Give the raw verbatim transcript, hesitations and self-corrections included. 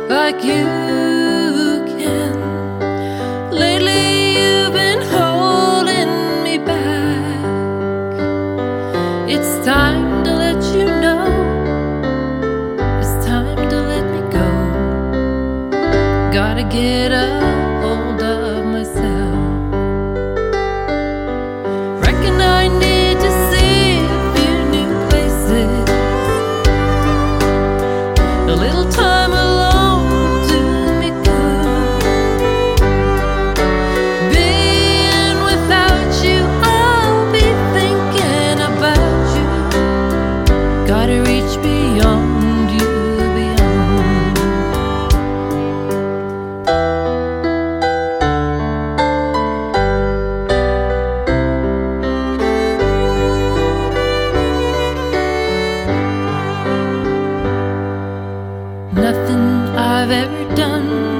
like you can. Lately you've been holding me back. It's time to let you know, it's time to let me go. Gotta get a hold of myself. Reckon I need to see a few new places. A little time alone will do me good. Being without you, I'll be thinking about you. Gotta reach beyond you, beyond. Nothing I've ever done